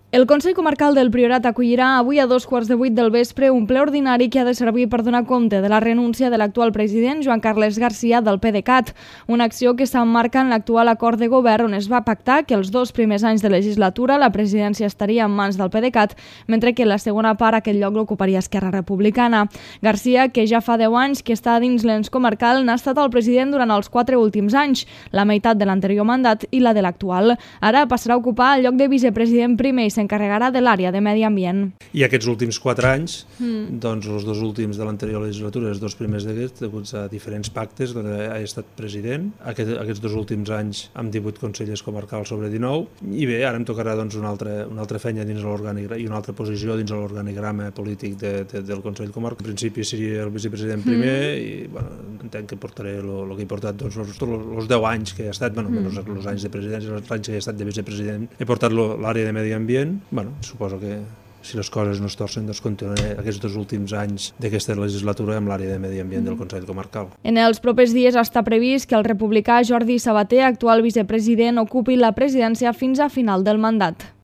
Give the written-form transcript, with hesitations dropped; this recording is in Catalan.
El Consell Comarcal del Priorat acollirà avui a 2:15 del vespre un ple ordinari que ha de servir per donar compte de la renúncia de l'actual president Joan Carles Garcia del PDeCAT, una acció que s'emmarca en l'actual acord de govern on es va pactar que els 2 primers anys de legislatura la presidència estaria en mans del PDeCAT, mentre que la segona part aquest lloc l'ocuparia Esquerra Republicana. Garcia, que ja fa 10 anys que està dins l'ens comarcal, n'ha estat el president durant els 4 últims anys, la meitat de l'anterior mandat i la de l'actual. Ara passarà a ocupar el lloc de vicepresident primer i s'encarregarà de l'àrea de Medi Ambient. I aquests últims 4 anys, doncs els 2 últims de l'anterior legislatura, els 2 primers d'aquests, deguts a diferents pactes, on he estat president. Aquests 2 últims anys amb 18 consellers comarcals sobre 19, i bé, ara em tocarà doncs, una altra feina dins l'organigrama i una altra posició dins l'organigrama polític del Consell Comarcal. En principi seria el vicepresident primer i bueno, entenc que portaré el que he portat doncs, els 10 anys que he estat, menys els anys de presidència, els anys que he estat de vicepresident, he portat l'àrea de Medi Ambient. Bueno, suposo que si les coses no es torcen, doncs continuaré aquests 2 últims anys d'aquesta legislatura amb l'àrea de Medi Ambient del Consell Comarcal. En els propers dies està previst que el republicà Jordi Sabater, actual vicepresident, ocupi la presidència fins a final del mandat.